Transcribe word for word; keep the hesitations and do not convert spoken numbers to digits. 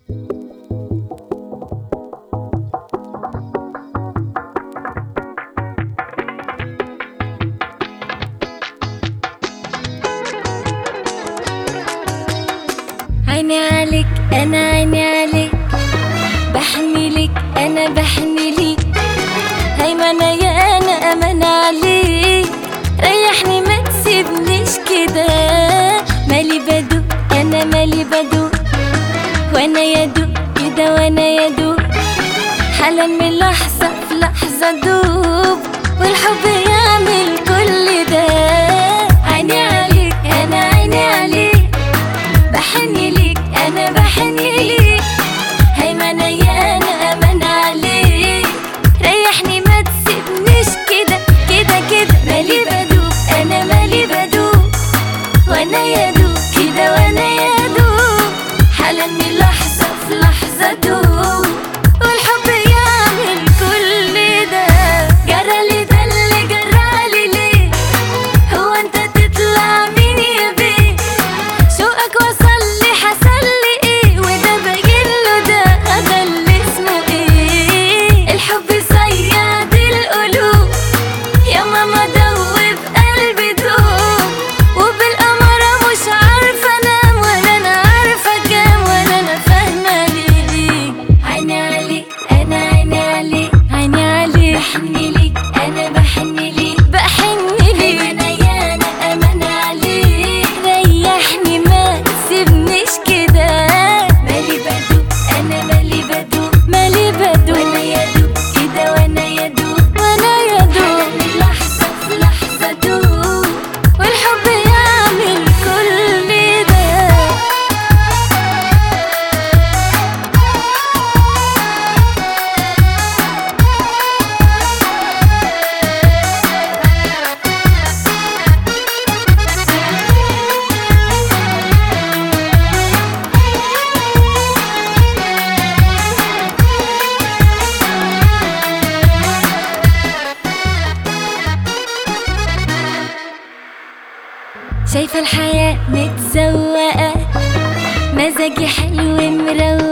عيني عليك انا عيني عليك، بحني ليك انا بحني ليك، هيمنة يا انا امان عليك، ريحني ما تسيبنيش كده، مالي بدوق انا مالي بدوق، وانا يدوق كده وانا يدوق، حالا من لحظة في لحظة دوب، والحب يعمل كل ده. عيني عليك انا عيني عليك، بحني ليك انا بحني ليك، هيمنة يا انا امان عليك، ريحني ما تسيبنيش كده كده كده، مالي بدوب انا مالي بدوب، وانا يدوب كده وانا يدوب، حالا من لحظة في لحظة دوب، والحب يعمل كل ده. جرالي ده اللي جرالي ليه، هو انت تطلع مين يا بيه، شوقك وصل لي حصل لي ايه، وده باين له ده ده اللي اسمه ايه، الحب صياد القلوب، يا ماما دوب قلبي دوب، وبالقمرة مش عارفة انام، ولا انا عارفة كام، ولا انا فاهمة ليه. عيني عليك انا عيني عليك عيني عليك، بحني ليك انا بحني ليك بحني ليك، انا يا انا امان عليك، ريحني ما تسيبنيش كده، مالي بدوب انا مالي بدوب مالي بدوب، وانا يدوب كده وانا يدوب وانا يدوب، من لحظة في لحظة دوب، والحب يعمل كل ده. شايفة الحياة متزوقة، مزاجي حلو مروق،